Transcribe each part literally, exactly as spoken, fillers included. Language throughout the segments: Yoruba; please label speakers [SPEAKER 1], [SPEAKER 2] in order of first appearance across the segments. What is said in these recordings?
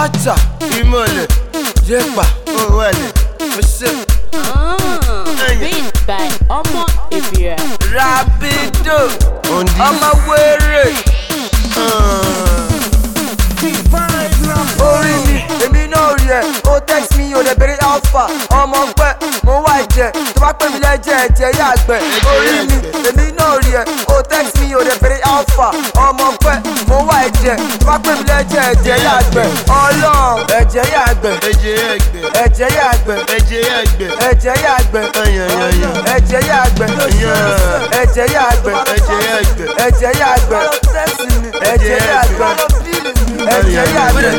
[SPEAKER 1] Acha, Imole, Jepa, Owele, Mese.
[SPEAKER 2] Beat by Omo Ibira.
[SPEAKER 1] Rapido, Omo Were. Orí mi, èmi náà rí ẹ, ó text mi, ó dẹ̀ bèrè alpha. Ọmọ pẹ́, mo wá ẹ̀jẹ̀, tó bá pè mí lẹ́jẹ̀ ẹ̀jẹ̀ yá àgbẹ̀. Orí mi, èmi náà rí ẹ, ó text mi, ó dẹ̀ bèrè alpha. Ọmọ pẹ́, mo wá ẹ̀jẹ̀, tó bá pè mí lẹ́jẹ̀ ẹ̀jẹ̀ yá àgbẹ̀. Ọlọ́run, ẹ̀jẹ̀ yá àgbẹ̀. Ẹ̀jẹ̀ yá àgbẹ̀. Ẹ̀jẹ̀ yá àgbẹ̀. Ẹ̀jẹ̀ yá àgbẹ̀. Ẹ̀jẹ̀ yá àgbẹ̀. Ẹ̀jẹ̀ yá àgbẹ̀. Ẹ̀jẹ̀ yá àgbẹ̀. Ẹ̀jẹ̀ yá àgbẹ̀. Ẹ̀jẹ̀ yá àgbẹ̀. Ẹ̀jẹ̀ yá àgbẹ̀. Ẹ̀jẹ̀ yá àgbẹ̀.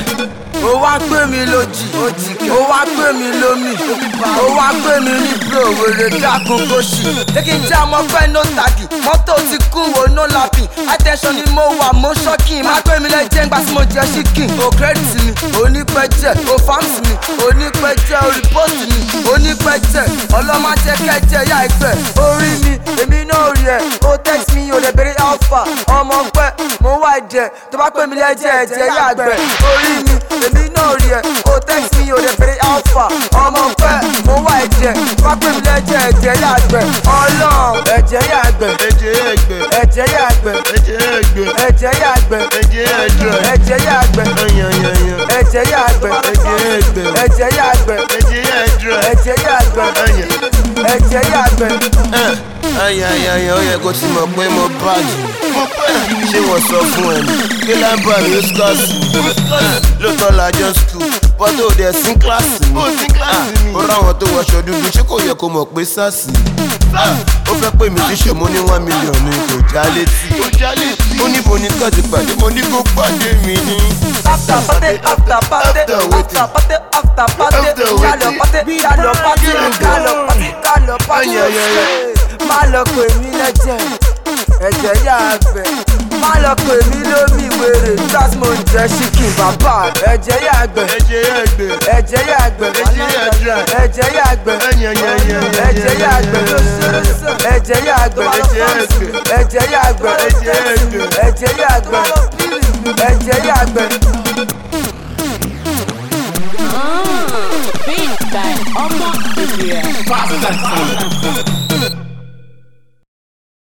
[SPEAKER 1] Ó wá gbé mi lójì, ó wá gbé mi lómi, ó wá gbé mi ní bro, wèrè dákun kó ṣì. Lékì ń já ọmọ fẹ́ no tagi, mọ́tò ti kú wo no lapping. Attention ni mo wà, mo ṣọ́kìn. Má gbé mi lẹ́jẹ̀ ńgbà tí mo jẹ ṣíkìn. O credit mi, onípẹ́jẹ́, o fams mi, onípẹ́jẹ́, o report mi, onípẹ́jẹ́. Ọlọ́mọ jẹ́ kẹ́jẹ́ yá ìpẹ́. Orí mi, èmi náà rí ẹ, ó text mi, ó dẹ̀ bèrè alpha. Ọmọ pẹ́, mo wá ẹ̀jẹ̀, tó bá pè mí lẹ́jẹ̀ ẹ̀jẹ̀ yá àgbẹ̀. Orí mi, èmi náà rí ẹ, ó text mi, ó dẹ̀ bèrè alpha. Ọmọ pẹ́, mo wá ẹ̀jẹ̀, tó bá pè mí lẹ́jẹ̀ ẹ̀jẹ̀ yá àgbẹ̀. Ọlọ́run, ẹ̀jẹ̀ yá àgbẹ̀. Ẹ̀jẹ̀ yá àgbẹ̀. Ẹ̀jẹ̀ yá àgbẹ̀. Ẹ̀jẹ̀ yá àgbẹ̀. Ẹ̀jẹ̀ yá àgbẹ̀. Ẹ̀jẹ̀ yá àgbẹ̀. Ẹ̀jẹ̀ yá àgbẹ̀. Ẹ̀jẹ̀ yá àgbẹ̀. Ẹ̀jẹ̀ yá àgbẹ̀. Ẹ̀jẹ̀ yá àgbẹ̀. Ẹ̀jẹ̀ yá àgbẹ̀. Ẹ̀jẹ̀ yá àgbẹ̀. Ayayaya, ó yẹ kó ti mọ̀ pé mo bájì. Ṣé wọ́n sọ fún ẹ ní? Kí lámbà mi ó skọ́ọ̀sì? Lóòótọ́ la jọ skul, bọ́tò òde ẹ̀sìn kíláàsì mi. Ó ráwọn tó wọṣọ dúdú, ṣé kò yẹ kó mọ̀ pé sáàsì? Ó fẹ́ pè mí tíṣe mo ní one million ní kò já létí. Ó ní mo ní kọ́ọ̀tì pàdé, mo ní kó pàdé mi ní. After party, after party, after party, after party, kálọ̀ party, kálọ̀ party, kálọ̀ party, kálọ̀ party. Má lọ pè mí lẹ́jẹ̀, ẹ̀jẹ̀ yá àgbẹ̀. Má lọ pè mí lómi wèrè, nígbà tí mo ń jẹ ṣíkìn bàbá. Ẹ̀jẹ̀ yá àgbẹ̀. Ẹ̀jẹ̀ yá àgbẹ̀. Ẹ̀jẹ̀ yá àgbẹ̀. Ẹ̀jẹ̀ yá àgbẹ̀. Ẹ̀jẹ̀ yá àgbẹ̀. Ẹ̀jẹ̀ yá àgbẹ̀. Ẹ̀jẹ̀ yá àgbẹ̀. Ẹ̀jẹ̀ yá àgbẹ̀. Ẹ̀jẹ̀ yá àgbẹ̀. Ẹ̀jẹ̀ yá àgbẹ̀.
[SPEAKER 2] Beat by Omo Ibira.